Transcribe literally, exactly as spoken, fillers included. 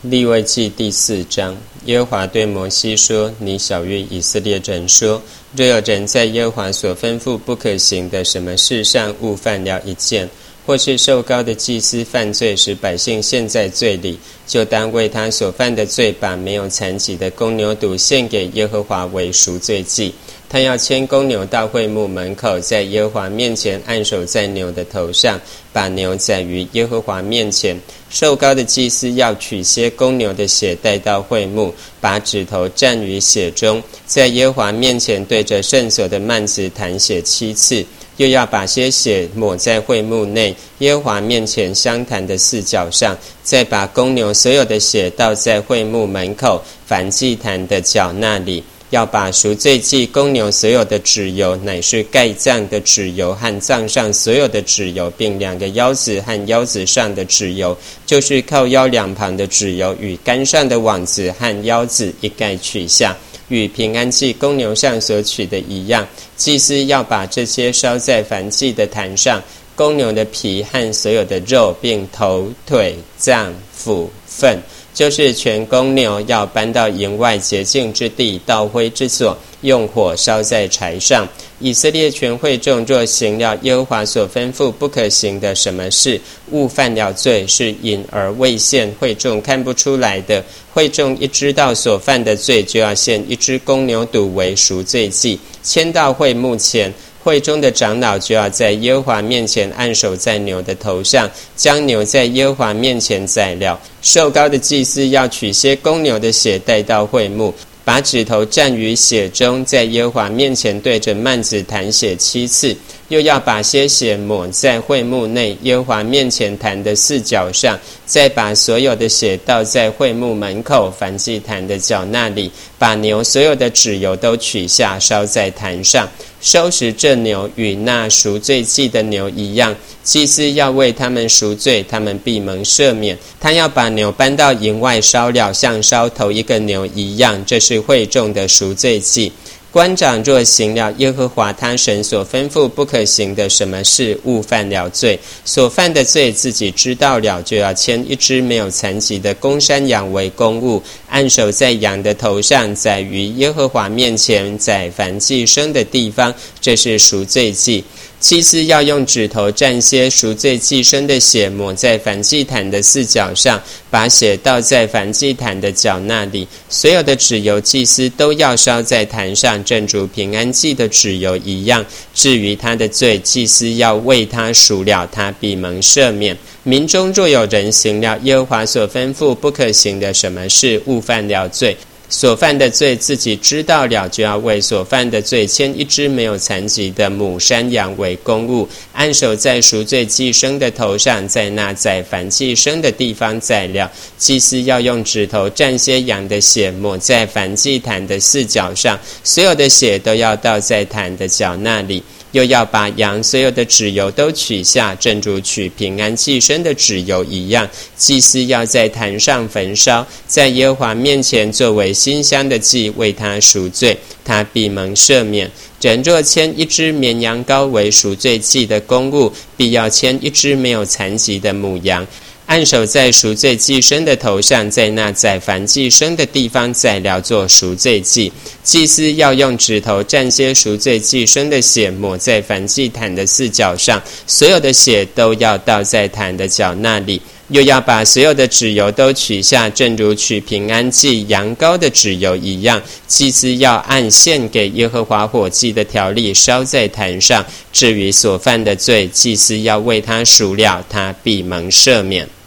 利未记第四章，耶和华对摩西说：你晓谕以色列人说，若有人在耶和华所吩咐不可行的什么事上误犯了一件，或是受膏的祭司犯罪，使百姓陷在罪里，就当为他所犯的罪，把没有残疾的公牛犊献给耶和华为赎罪祭。他要牵公牛到会幕门口，在耶和华面前按手在牛的头上，把牛宰于耶和华面前。受膏的祭司要取些公牛的血带到会幕，把指头蘸于血中，在耶和华面前对着圣所的幔子弹血七次，又要把些血抹在会幕内耶和华面前相谈的四角上，再把公牛所有的血倒在会幕门口燔祭坛的角那里。要把赎罪祭公牛所有的脂油，乃是盖脏的脂油和脏上所有的脂油，并两个腰子和腰子上的脂油，就是靠腰两旁的脂油，与杆上的网子和腰子一概取下，与平安祭公牛上所取的一样。祭司要把这些烧在燔祭的坛上，公牛的皮和所有的肉，并头腿脏腑粪，就是全公牛，要搬到营外洁净之地，到灰之所，用火烧在柴上。以色列全会众若行了耶和华所吩咐不可行的什么事，误犯了罪，是隐而未现，会众看不出来的，会众一知道所犯的罪，就要献一只公牛犊为赎罪祭，牵到会幕前。会中的长老就要在耶和华面前按手在牛的头上，将牛在耶和华面前宰了。受膏的祭司要取些公牛的血带到会幕，把指头蘸于血中，在耶和华面前对着幔子弹血七次，又要把些血抹在会幕内耶和华面前坛的四角上，再把所有的血倒在会幕门口燔祭坛的角那里，把牛所有的脂油都取下，烧在坛上。收拾这牛与那赎罪祭的牛一样，祭司要为他们赎罪，他们必蒙赦免。他要把牛搬到营外烧了，像烧头一个牛一样，这是会众的赎罪祭。官长若行了耶和华他神所吩咐不可行的什么事，误犯了罪，所犯的罪自己知道了，就要牵一只没有残疾的公山羊为公物，按手在羊的头上，宰于耶和华面前，宰燔祭牲的地方，这是赎罪祭。祭司要用指头蘸些赎罪祭牲的血，抹在燔祭坛的四角上，把血倒在燔祭坛的角那里。所有的脂油祭司都要烧在坛上，正如平安祭的脂油一样。至于他的罪，祭司要为他赎了，他必蒙赦免。民中若有人行了耶和华所吩咐不可行的什么事，误犯了罪，所犯的罪自己知道了，就要为所犯的罪牵一只没有残疾的母山羊为公物，按手在赎罪祭牲的头上，在那宰燔祭牲的地方宰了。祭司要用指头蘸些羊的血，抹在燔祭坛的四角上，所有的血都要倒在坛的角那里。又要把羊所有的脂油都取下，正如取平安祭牲的脂油一样。祭司要在坛上焚烧，在耶和华面前作为馨香的祭，为他赎罪，他必蒙赦免。人若牵一只绵羊羔为赎罪祭的公物，必要牵一只没有残疾的母羊，按手在赎罪祭牲的头上，在那宰燔祭牲的地方宰了，做赎罪祭。祭司要用指头蘸些赎罪祭牲的血，抹在燔祭坛的四角上，所有的血都要倒在坛的角那里。又要把所有的脂油都取下，正如取平安祭羊羔的脂油一样。祭司要按献给耶和华火祭的条例烧在坛上。至于所犯的罪，祭司要为他赎了，他必蒙赦免。